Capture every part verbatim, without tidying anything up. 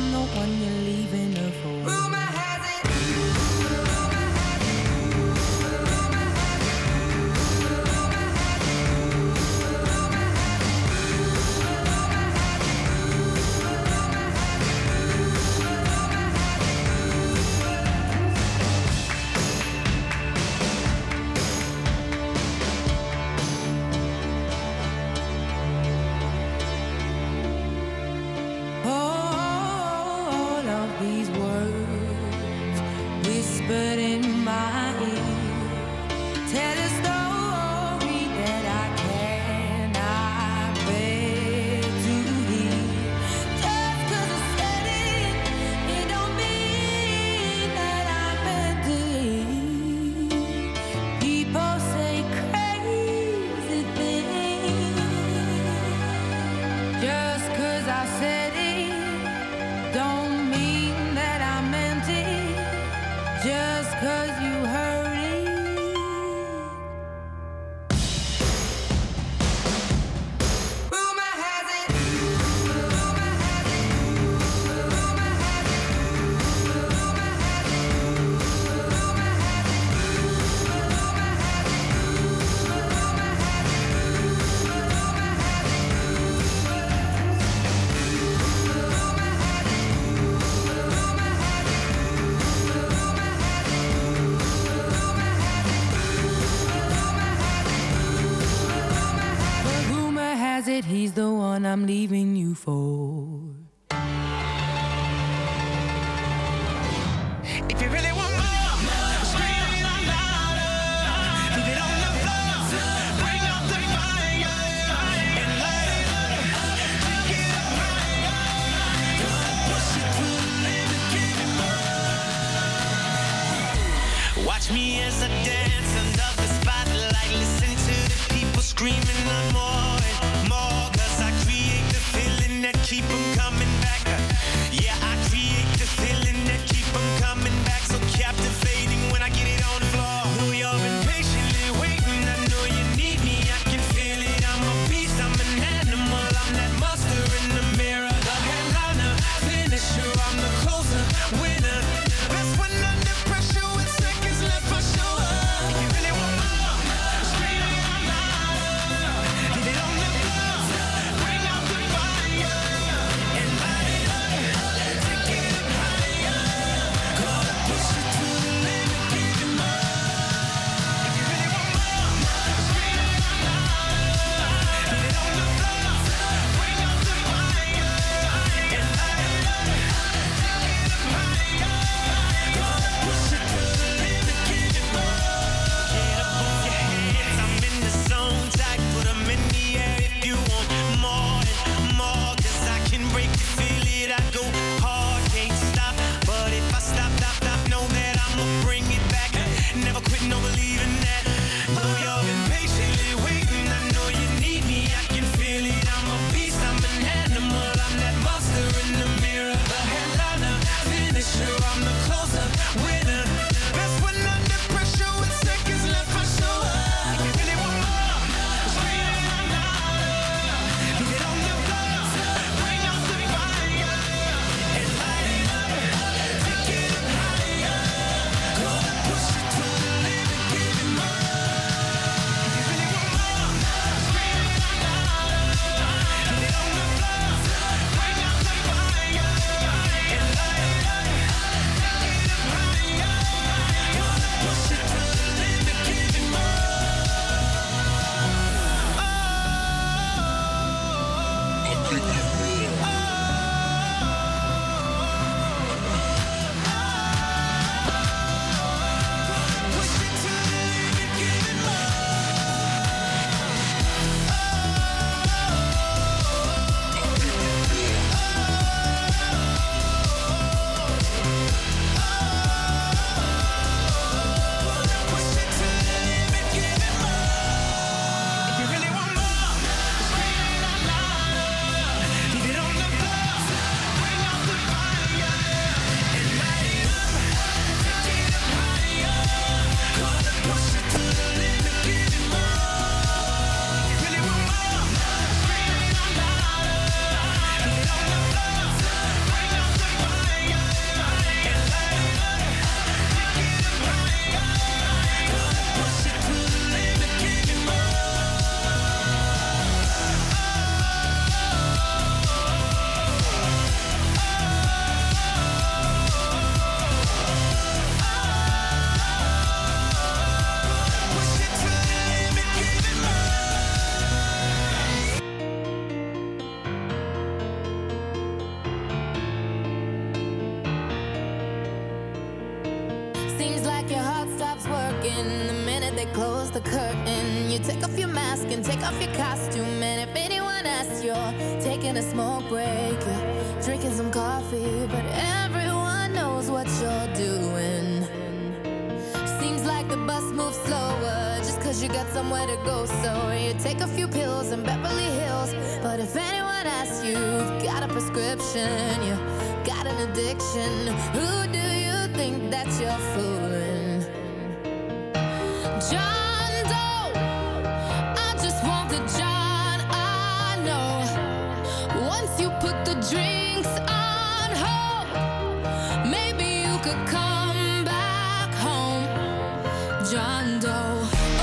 I'm the one you're leaving her for. Rumor has it. Rumor has it. Rumor has it. Rumor has it. Rumor has it. Rumor has it. Rumor has it. All of these words whispered in my ear tell a story that I cannot bear to hear. Just 'cause I said it, it don't mean that I meant it. People say crazy things. Just 'cause I said it don't mean that I meant it. Just 'cause you heard it. Rumor has it. Rumor has it. Rumor has it. Rumor has it. Rumor has it. Rumor has it. Rumor has it. Rumor has it. But rumor has it he's the one I'm leaving you for. If you really want more, scream it out louder. Leave it on the floor. Bring out the fire and light it up. Take it up higher. Don't push it through the limit, give it more. Watch me as I dance under the spotlight. Listen to the people screaming on more and more. 'Cause I create the feeling that keep 'em coming back. Yeah, I create the feeling that keep 'em coming back. So captivating when I get it on the floor. Know you've been patiently waiting. I know you need me. I can feel it. I'm a beast. I'm an animal. I'm that monster in the mirror. The headliner, finisher. I'm the closer, winner. Best one under pressure with seconds left for sure. If walking. The minute they close the curtain, you take off your mask and take off your costume. And if anyone asks, you're taking a smoke break, you're drinking some coffee, but everyone knows what you're doing. Seems like the bus moves slower just cause you got somewhere to go. So you take a few pills in Beverly Hills, but if anyone asks you, you've got a prescription, you got an addiction, who do you think that you're fooling? John Doe, I just want the John I know. Once you put the drinks on hold, maybe you could come back home. John Doe.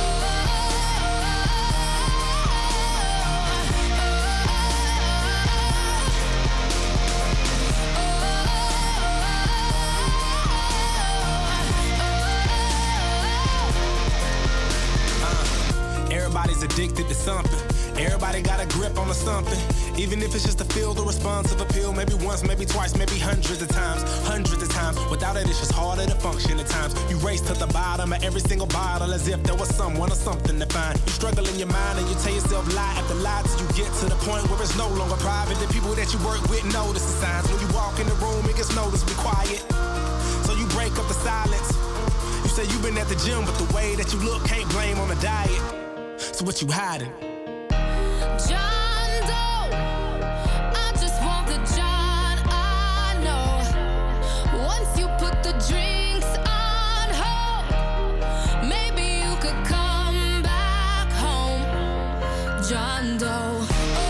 Everybody's addicted to something. Everybody got a grip on something. Even if it's just to feel the responsive appeal. Maybe once, maybe twice, maybe hundreds of times. Hundreds of times. Without it, it's just harder to function at times. You race to the bottom of every single bottle as if there was someone or something to find. You struggle in your mind and you tell yourself lie after lie till you get to the point where it's no longer private. The people that you work with notice the signs. When you walk in the room, it gets noticed, be quiet. So you break up the silence. You say you've been at the gym, but the way that you look can't blame on the diet. So what you hiding? John Doe, I just want the John I know. Once you put the drinks on hold, maybe you could come back home. John Doe.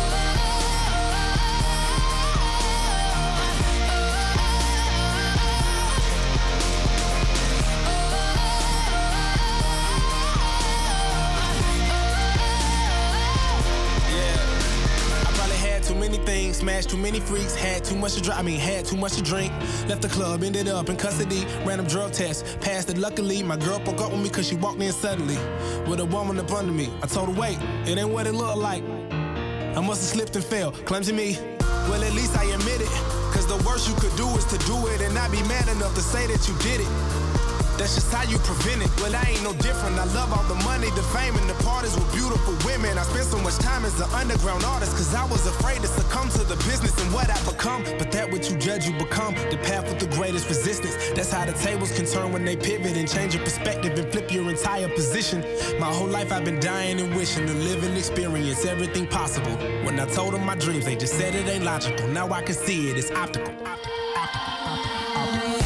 Too many things, smashed too many freaks, had too much to drink, I mean had too much to drink. Left the club, ended up in custody, random drug test, passed it luckily. My girl broke up with me cause she walked in suddenly with a woman up under me. I told her wait, it ain't what it looked like. I must have slipped and fell, clumsy me. Well at least I admit it, cause the worst you could do is to do it and not be man enough to say that you did it. That's just how you prevent it. Well, I ain't no different. I love all the money, the fame, and the parties with beautiful women. I spent so much time as an underground artist, cause I was afraid to succumb to the business and what I become. But that what you judge, you become. The path with the greatest resistance. That's how the tables can turn when they pivot and change your perspective and flip your entire position. My whole life I've been dying and wishing to live and experience everything possible. When I told them my dreams, they just said it ain't logical. Now I can see it, it's optical. Optical, optical, optical, optical.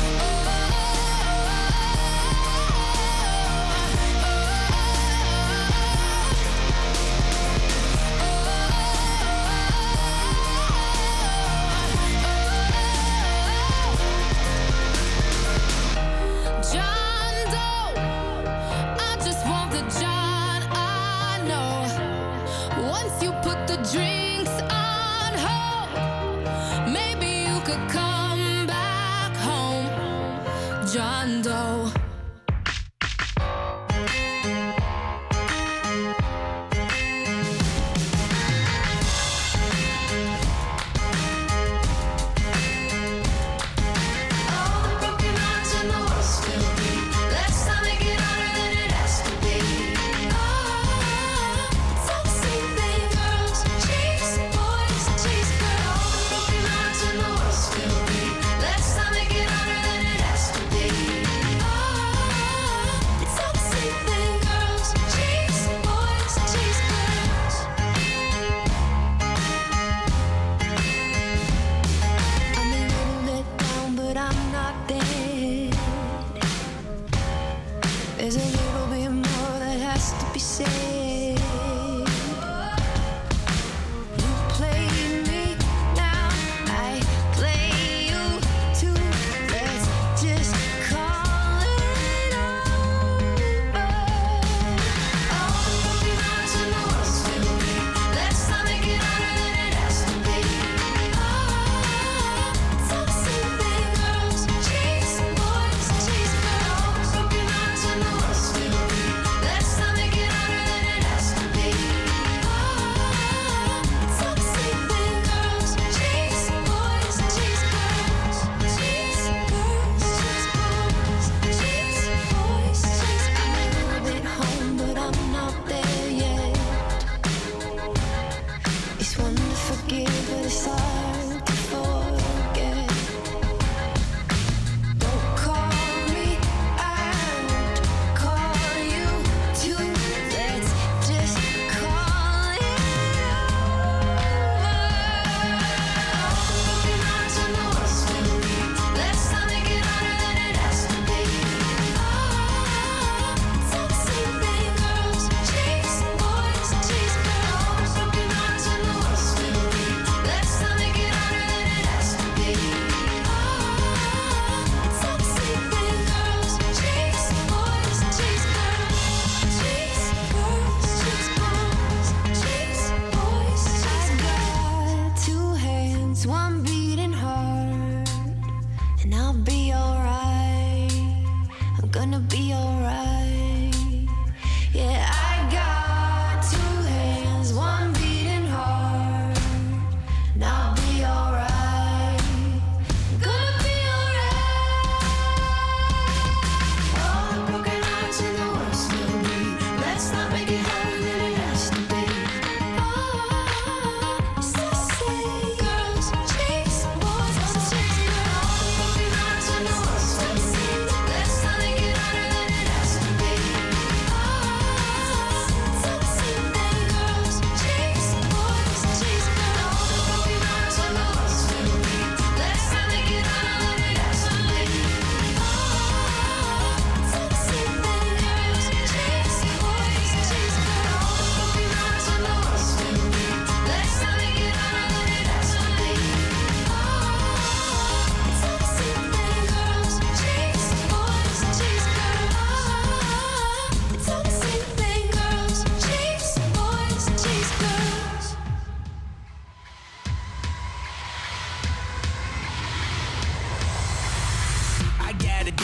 Drinks on hold, maybe you could come back home. John Doe. Let's not make it harder than it has to be.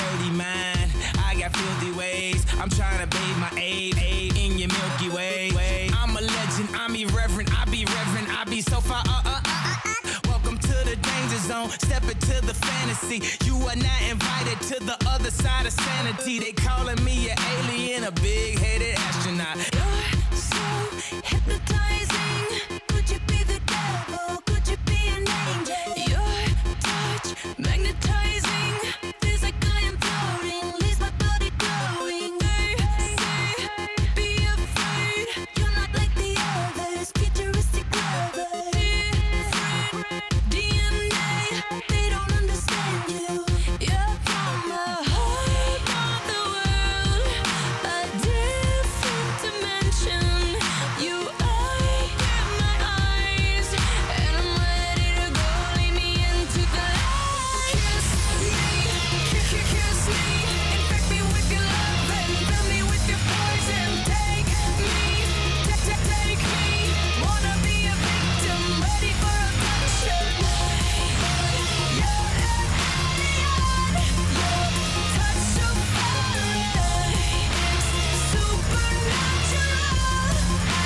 dirty mind. I got filthy ways. I'm trying to bathe my aid, aid in your Milky Way. I'm a legend, I'm irreverent. I be reverent, I be so far. Uh, uh, uh, uh. Welcome to the danger zone. Step into the fantasy. You are not invited to the other side of sanity. They calling me an alien, a big-headed astronaut. You're so hypnotizing. Could you be the devil? Could you be an angel? Your touch magnetizing. Feels like I am floating. Leaves my body glowing. They say, be afraid. You're not like the others. Futuristic lovers. Different D N A. They don't understand you. You're from a whole other world. A different dimension. You open my eyes, and I'm ready to go. Lead me into the light. Kiss me, kiss, kiss me, infect me with your love and fill me with your poison. Take me, take, take, take me. Wanna be a victim, ready for abduction. You're an alien, your touch so foreign. It's supernatural,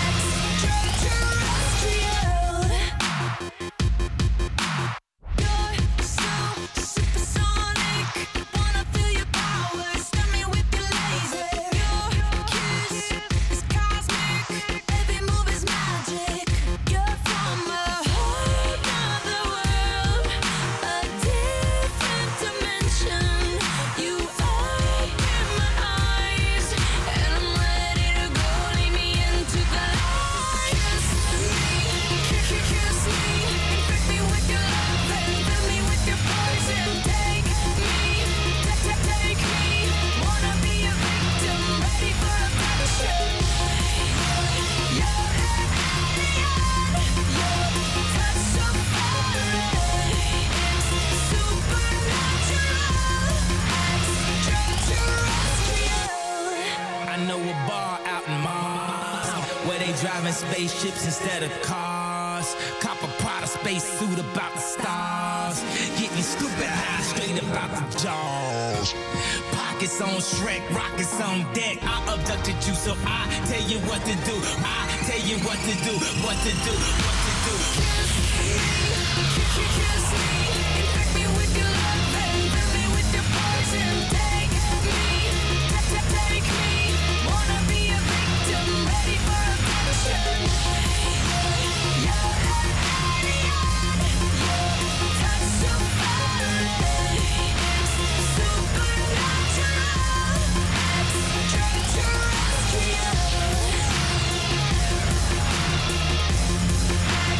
extraterrestrial. You're so supersonic. Wanna feel your power, stun me with your laser. Your kiss is cosmic. Every move is magic. You're from a whole other world, a different dimension. You open my eyes, and I'm ready to go. Lead me into the light. Kiss me, kiss, kiss me, infect me with your love and fill me with your poison. Take me, take, take, take me. Wanna be a victim, ready for abduction. You're an alien, your touch so foreign. It's supernatural, extraterrestrial. I know a bar out in Mars where they driving spaceships instead of cars. Cop a Prada spacesuit about the stars. Getting stupid high straight about the jaws. Pockets on Shrek, rockets on deck. I abducted you, so I tell you what to do. I tell you what to do, what to do, what to do. Kiss me, infect me with your love and fill me with your poison. Take me, take, take, take me. Wanna be a victim, ready for abduction. You're an alien, your touch so foreign. It's supernatural, extraterrestrial.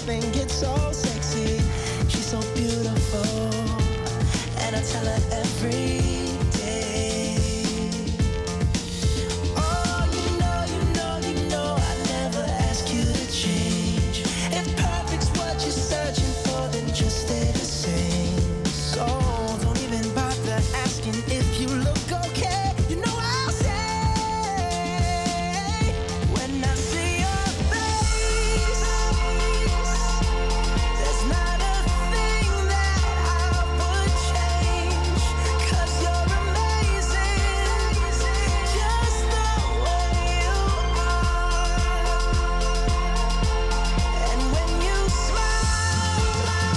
everything gets so sexy. She's so beautiful, and I tell her every day. Oh, you know, you know, you know I never ask you to change. If perfect's what you're searching for, then just stay the same. So don't even bother asking if you look okay. You know I'll say when I see your face, there's not a thing that I would change. 'Cause you're amazing, just the way you are. And when you smile,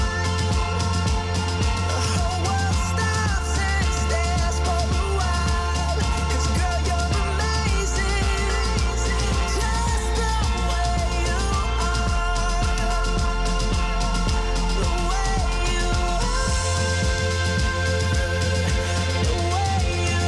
the whole world stops and stares for a while. 'Cause girl, you're amazing, just the way you are. The way you are. The way you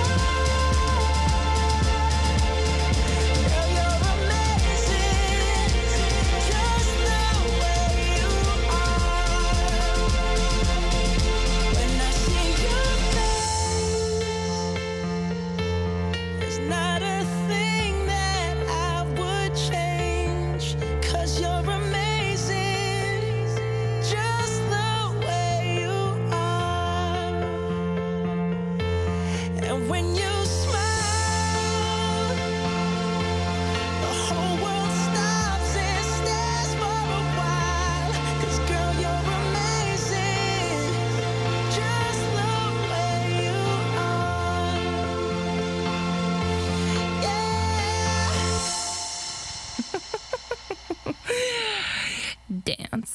are. Girl, you're amazing, just the way you are. When I see your face, there's not a thing that I would change. 'Cause you're amazing, just the way you are. And when you smile, the whole world stops and stares for a while. 'Cause girl, you're amazing, just the way you are. Yeah. Dance.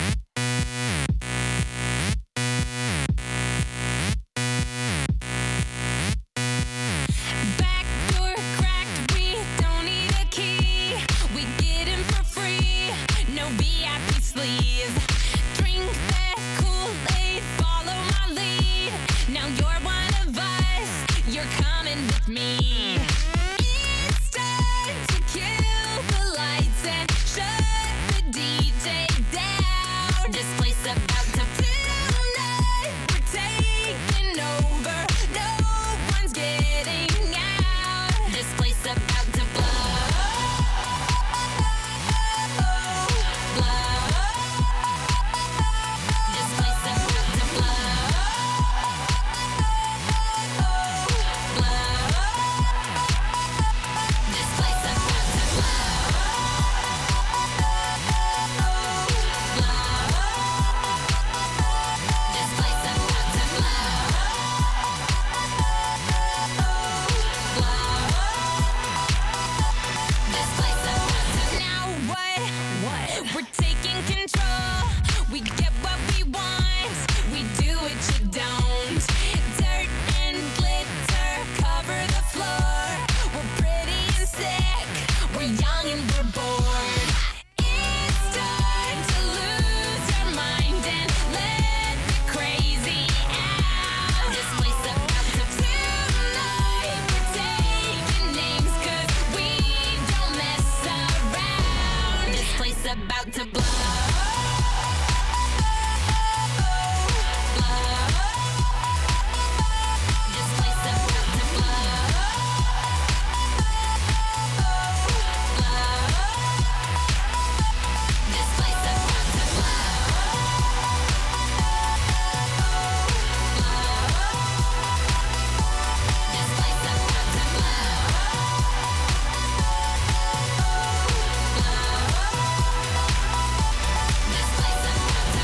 Back door cracked, we don't need a key. We get in for free, no V I P sleeves. Drink that Kool-Aid, follow my lead. Now you're one of us, you're coming with me. It's time to kill the lights and shut the D J down. This place about to feel night, we're taking over. No one's getting out. This place about to blow, blow. This place about to blow, blow. This place about to blow, blow. This place about to blow, blow. This place about to. Now what? What? We're taking control. We get what we want. We do what you don't. Dirt and glitter cover the floor. We're pretty and sick. We're young and we're bored. It's time to lose our mind and let the crazy out. This place about to tonight. We're taking names 'cause we don't mess around. This place about to blow, blow. This place about to blow, blow. This place about to blow, blow. This place about to blow, blow. This place about to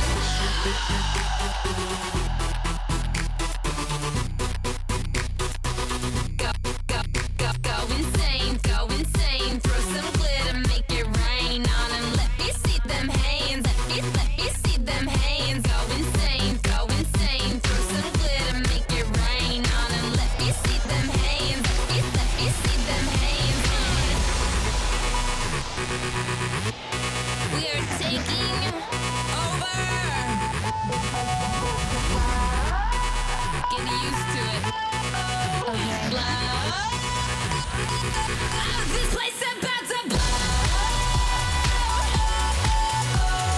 go, go, go, go insane, go insane. Throw some glitter, make it rain on 'em. Let me see them hands, let me, let me see them hands. Go insane, go insane. Throw some glitter, make it rain on 'em. Let me see them hands, let me, let me see them hands. We are taking over. Get used to it. Blow. Oh, this place about to blow.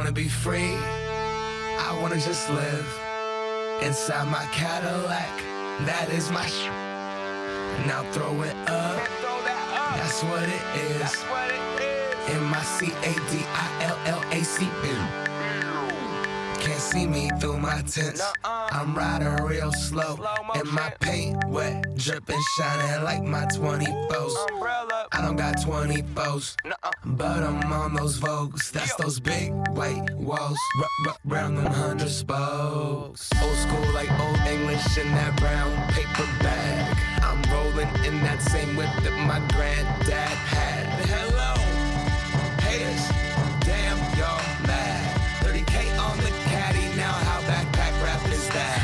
wanna be free. I wanna just live inside my Cadillac. That is my sh. Now throw it up. That's what it is. M I C A D I L L A C B. Can't see me through my tents. I'm riding real slow, and my paint wet, dripping, shining like my twenty-fours. I don't got twenty-fours, but I'm on those Vogues. That's those big white walls, r- r- round them hundred spokes. Old school like old English in that brown paper bag. I'm rolling in that same whip that my granddad had. Hello, haters, damn y'all mad. thirty K on the caddy, now how backpack rap is that?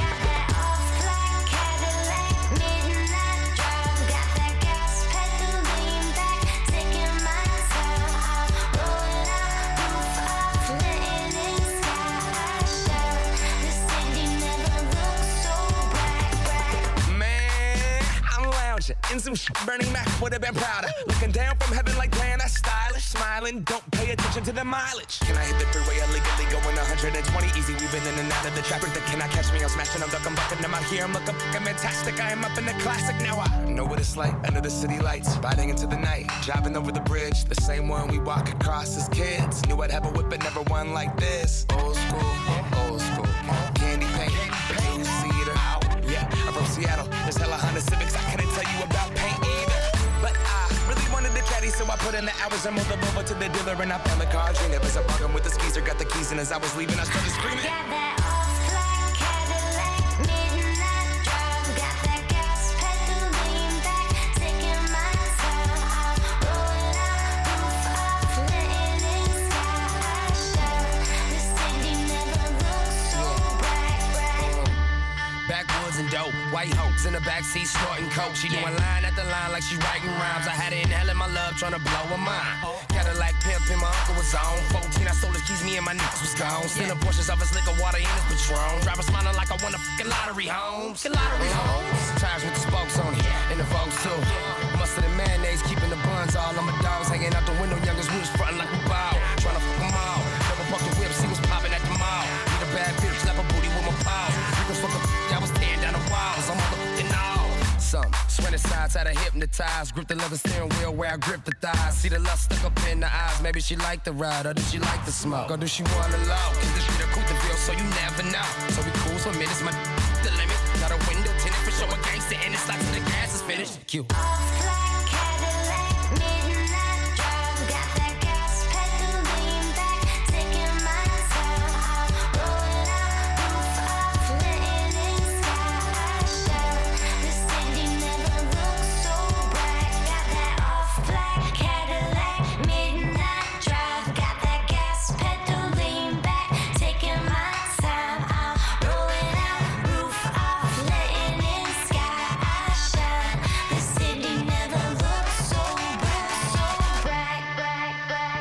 In some shit, Bernie Mac would've been prouder. Looking down from heaven like damn, that's stylish. Smiling, don't pay attention to the mileage. Can I hit the freeway illegally going one hundred twenty? Easy weaving in and out of the traffic. That cannot catch me, I'm smashing, I'm ducking, bucking. I'm out here, I'm looking fucking fantastic. I am up in the classic, now I know what it's like under the city lights. Riding into the night, driving over the bridge. The same one we walk across as kids. Knew I'd have a whip, but never one like this. Old school, old school. Candy paint, two-seater. Yeah, I'm from Seattle. There's hella Honda Civics. I couldn't tell you about paint either. But I really wanted the caddy, so I put in the hours and moved the over to the dealer. And I found the car. Dreamed as I bargained with the skeezer, got the keys. And as I was leaving, I started screaming. Got that off-black Cadillac, midnight drive. Got that gas pedal lean back, taking my time. I'm rolling out, roof off, letting in sky shine. The city never looks so bright, bright. Backwoods and dope, white hopes in the backseat snorting coke. She doing line after line like she writing rhymes. I had it in hell in my love, trying to blow her mind. Cadillac pimp and my uncle was on. fourteen, I stole his keys, me and my niggas was gone. Sending portions of his liquor, water in his Patron. Driver smiling like I won a fucking lottery, homes. Lottery homes. Tires with the spokes on it, and the folks too. Mustard and mayonnaise, keeping the buns all on my dogs. Hanging out the window, youngest we was frontin' like we bow. Trying to fuck them all. Never parked the whip, see what's popping at the mall. Need a bad bitch, slap a booty with my paws. Niggas fuck a I was tearing down the walls, I'm motherfucking all. Some sweating sides had her hypnotized. Grip the leather steering wheel where I grip the thighs. See the lust stuck up in the eyes. Maybe she like the ride, or does she like the smoke? Or do she wanna love? Cause this shit a cool to feel, so you never know. So we cool for minutes, my the limit. Got a window tinted for sure, a gangster in it. Like till the gas is finished. Cute. Off-black Cadillac, midnight drive. Got that gas pedal lean back, taking my time. I'm rolling out, roof off, letting in sky shine. The city never looks so bright. Got that off-black Cadillac, midnight drive. Got that gas pedal lean back, taking my time. I'm rolling out, roof off, letting in sky shine. The city never looks so bright, so bright, bright, bright,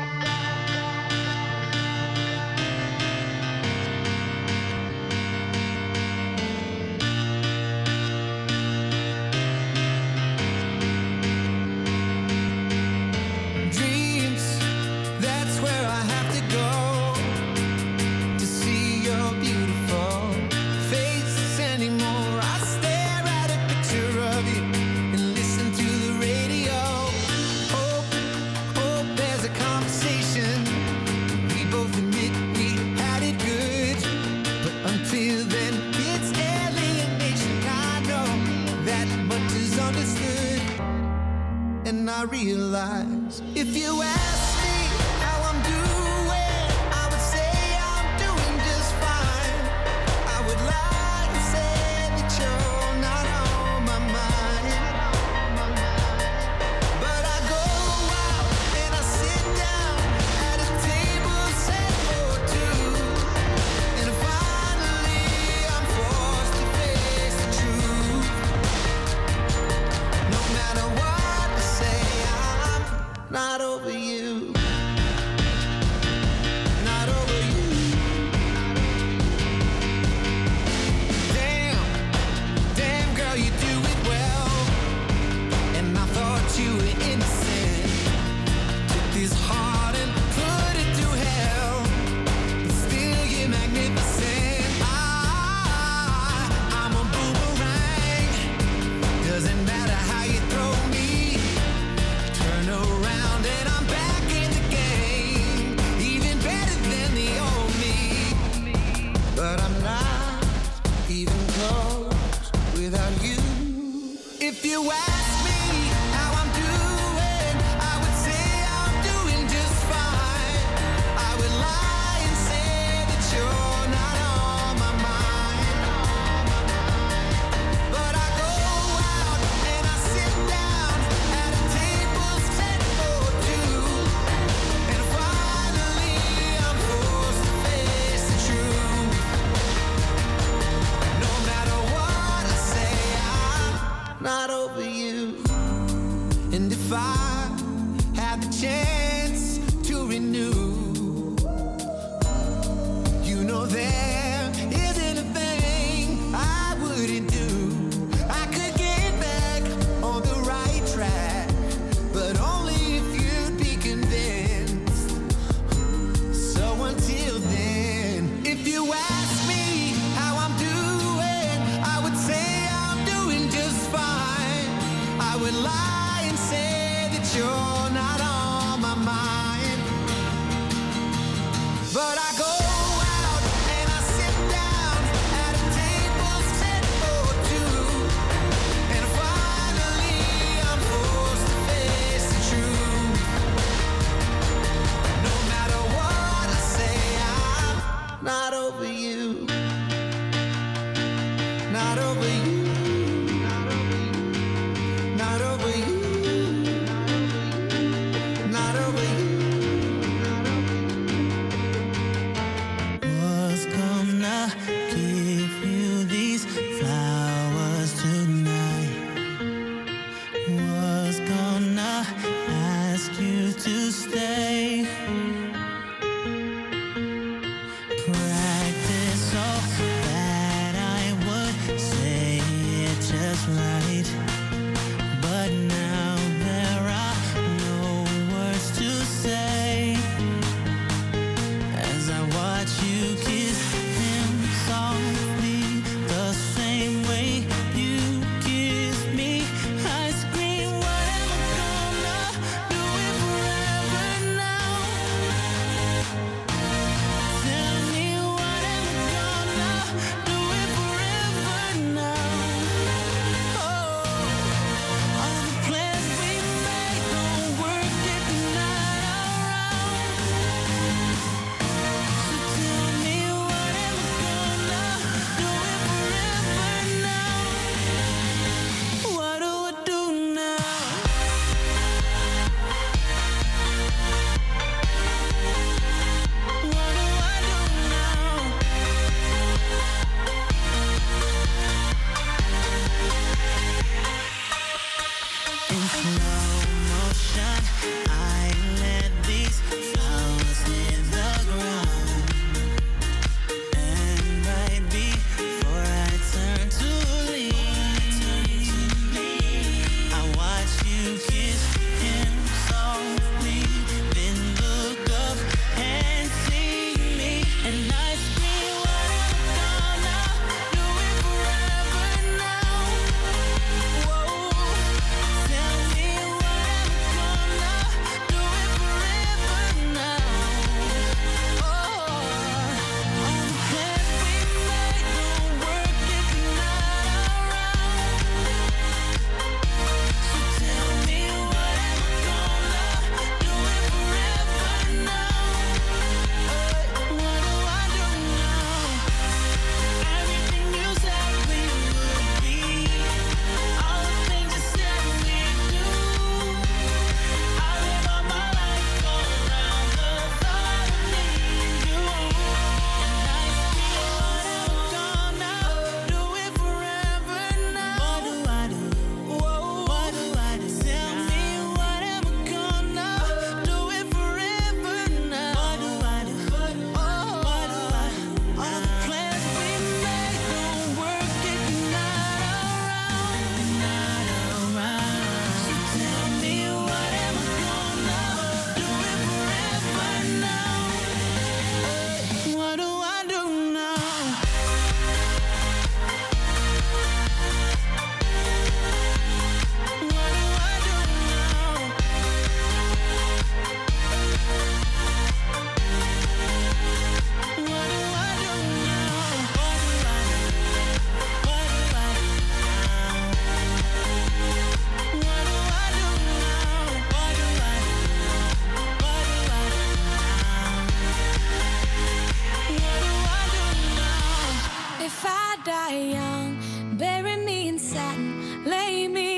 bright. Dreams, that's where I have to go to see your beautiful face anymore. I stare at a picture of you and listen to the radio. Hope, hope there's a conversation. We both admit we had it good, but until then, it's alienation. I know that much is understood. And I realize if you ask me how I'm doing, I would say I'm doing just fine. I would lie and say that you're not on my mind. But I go out and I sit down at a table set for two, and finally I'm forced to face the truth. No matter what I say, I'm not over you. If you ask me how I'm doing, I would say I'm doing just fine. I would lie and say that you're not on my mind. But I go out and I sit down at a table set for two, and finally I'm forced to face the truth. No matter what I say, I'm not over you. And if I had the chance to renew, you know there isn't a thing I wouldn't do. I could get back on the right track, but only if you'd be convinced. So until then, if you ask me how I'm doing, I would say I'm doing just fine. I would lie and say that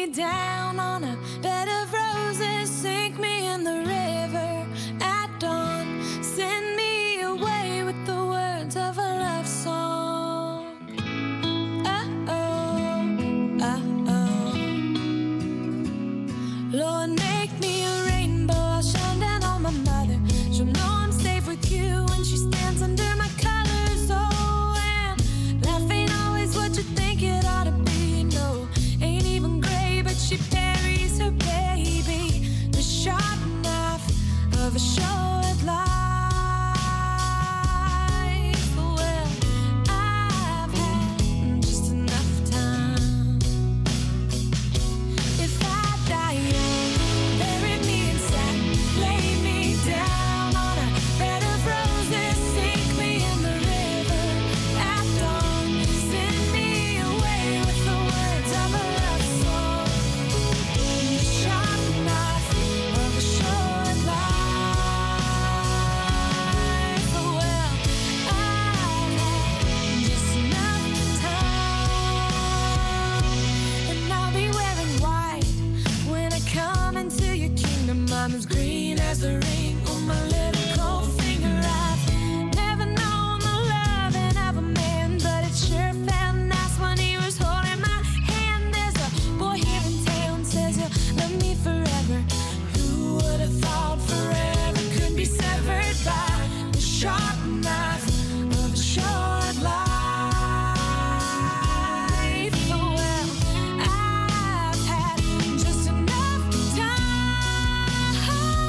me down on a bed of roses, sink me in the river at dawn, send me away with the words of a love song. Oh, oh, oh. Lord, make me a rainbow, I'll shine down on my mother. She'll know I'm safe with you when she stands under my colors. Oh, and life ain't always what you think it ought to be. No, ain't even gray, but she buries her baby. The sharp knife of a short life. Well, I've had just enough time. If I die young, bury me inside, lay me down on a bed of roses, sink me in the river at dawn, send me away with the words of a love song. The sharp knife of a short life. Well, I've had just enough time, and I'll be wearing white when I come into your kingdom. I'm as green as the ring on my little cold finger. I've never known the loving of a man, but it sure felt nice when he was holding my hand. There's a boy here in town says he'll love me forever. Who would have thought forever could be severed by the sharp knife of a short life? Oh, well, I've had just enough time.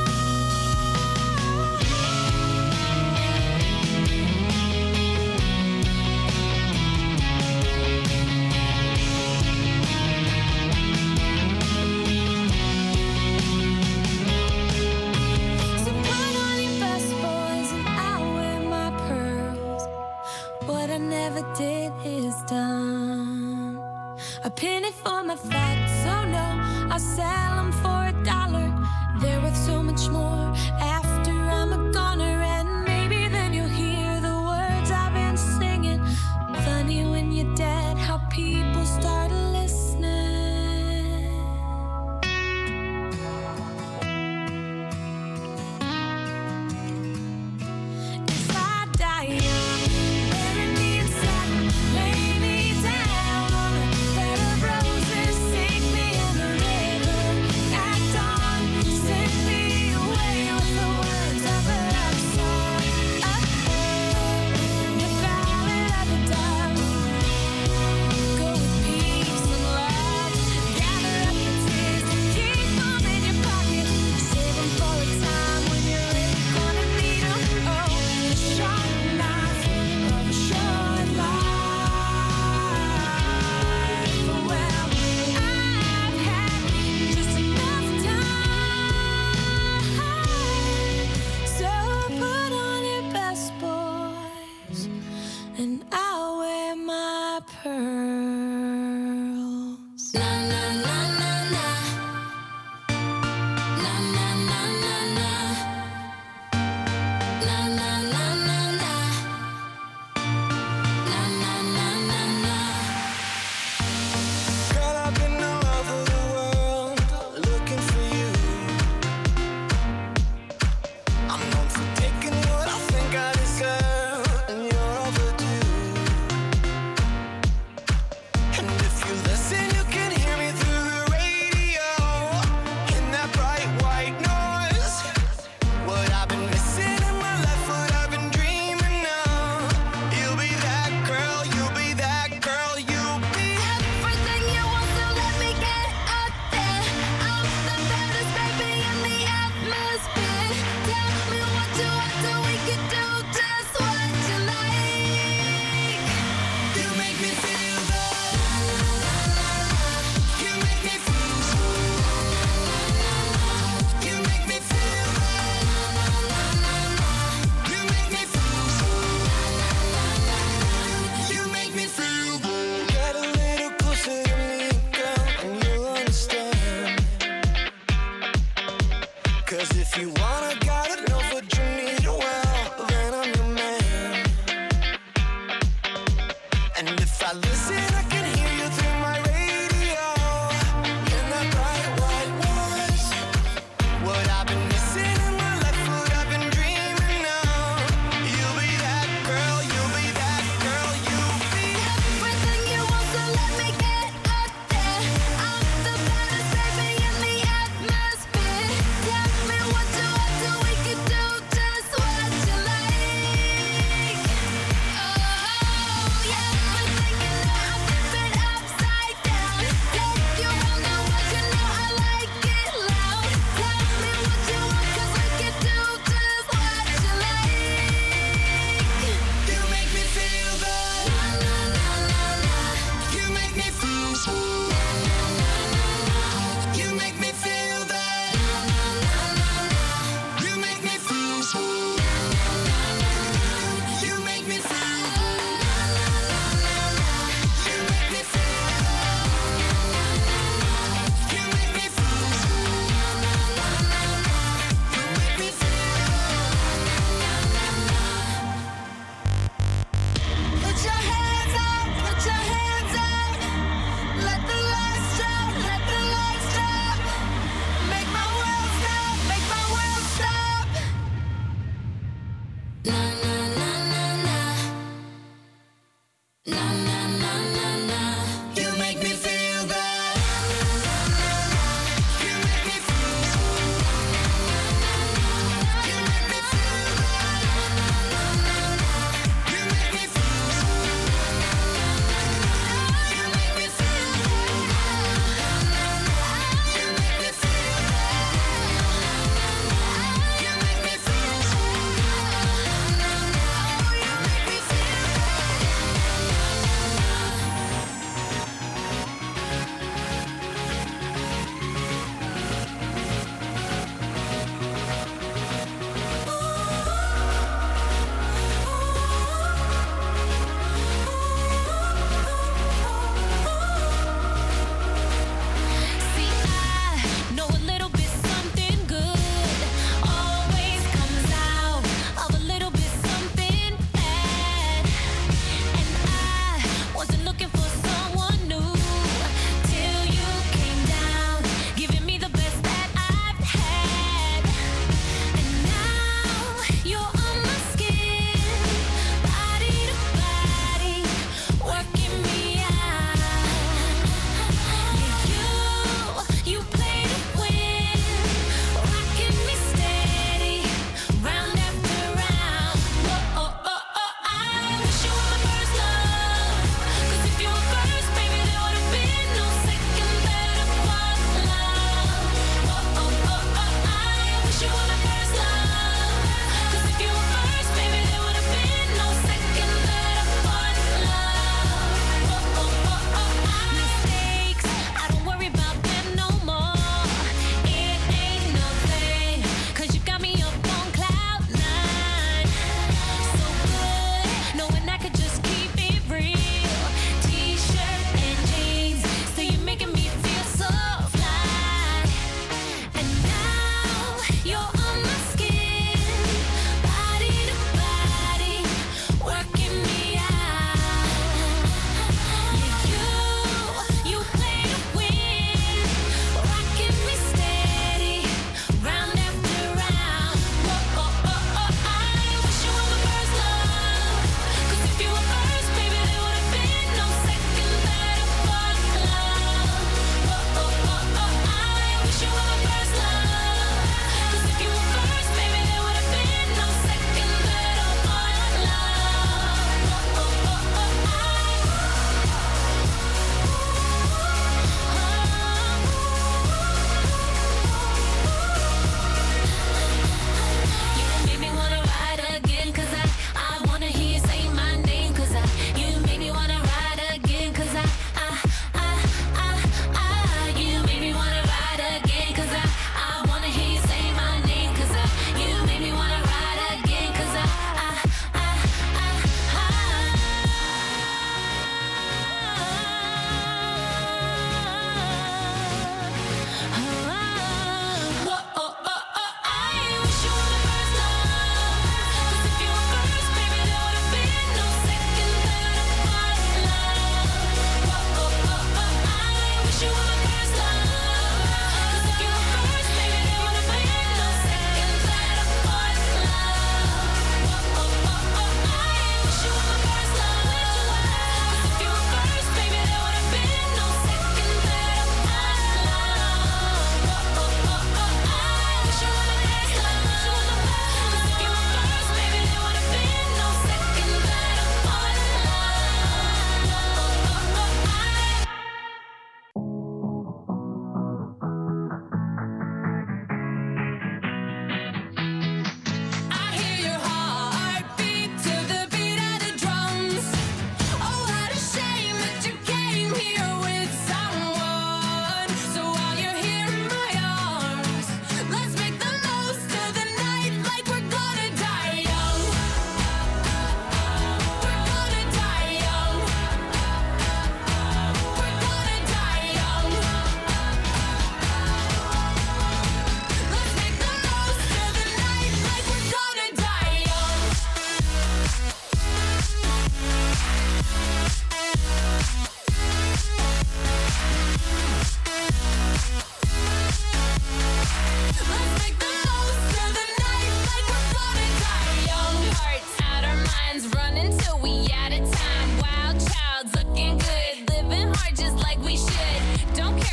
So put on your best boys and I'll wear my pearls. What I never did is done. A penny for my facts, oh no, I'll sell them for a dollar. They're worth so much more after I'm a goner. And maybe then you'll hear the words I've been singing. Funny when you're dead, how people start listening. If I die young, bury me inside, lay me down on a bed of roses, sink me in the river at dawn, send me away with the words of a love song. Oh, the ballad of the dove. Go with peace and love. Gather up your tears, keep them in your pocket, save them for a time when you're really gonna need 'em. Oh, the sharp knife of a short life. Well, I've had just enough time. So put on your best boys, and I'll wear my pearls. Na na na na na. Na na na na na. Na na na na na. Na na na na na. Girl, I've been all over the world looking for you. I'm known for taking what I think I deserve, and you're overdue. And if you listen, you can hear me through the radio in that bright white noise. What I've been missing in my life, what I've been dreaming of. You'll be that girl, you'll be that girl, you'll be Everything you want, so let me get up there. I'm the baddest baby in the atmosphere. Tell me what you want, so we can do just what you like. You make me feel good. You make me feel good. You make me feel good. You make me feel good. You make me feel good. Get a little closer to me, girl, and you'll understand. 'Cause if you wanna, gotta know what you need, well, then I'm your man. And if I listen, I can hear you through my radio in that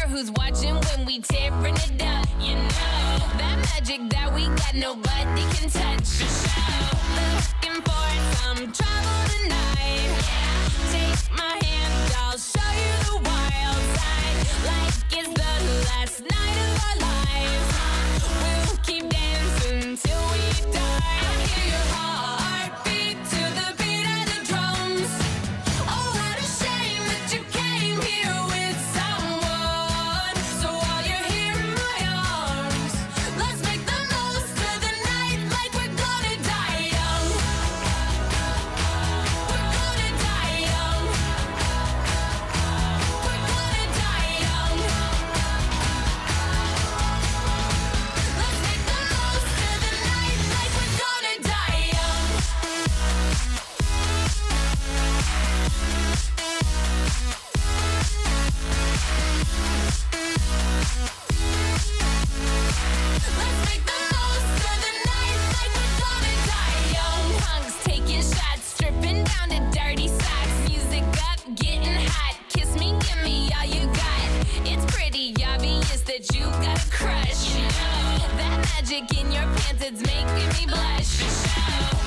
who's watching when we tearing it up. You know that magic that we got, nobody can touch. Looking for some trouble tonight. Take my hand, I'll show you the wild side. Like it's the last night of our lives. We'll keep dancing till we die. I hear your heartbeat to the beat of the drums. Oh, what a shame that you came here with someone. So while you're here in my arms, let's make the most of the night like we're gonna die young. We're gonna die young. We're gonna die young. Let's make the most of the night like we're gonna die young. Let's make the most of the night like we're gonna die young. Punks taking shots, stripping down to dirty socks. Music up, getting hot. Kiss me, give me all you got. It's pretty obvious that you got a crush. That magic in your pants, it's making me blush.